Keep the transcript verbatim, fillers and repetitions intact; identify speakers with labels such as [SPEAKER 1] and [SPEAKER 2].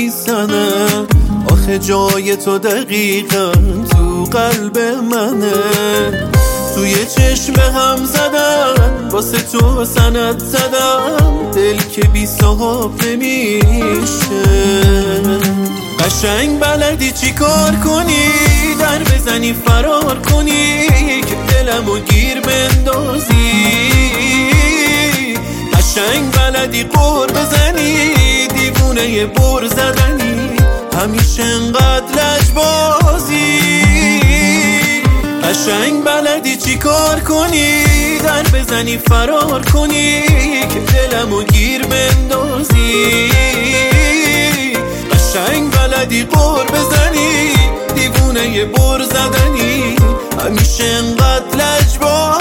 [SPEAKER 1] میزنم، آخه جای تو دقیقا تو قلب منه. توی چشم هم زدم واسه تو سند زدم، دل که بی صاحب نمیشه. قشنگ بلدی چی کار کنی، در بزنی فرار کنی که دلمو گیر بندازی. قشنگ بلدی قور بزنی، دیوونه بر زدنی، همیشه انقدر لجبازی. قشنگ بلدی چی کار کنی، در بزنی فرار کنی که دلمو گیر بندازی. قشنگ بلدی قور بزنی، دیوونه بر زدنی، همیشه انقدر لجبازی.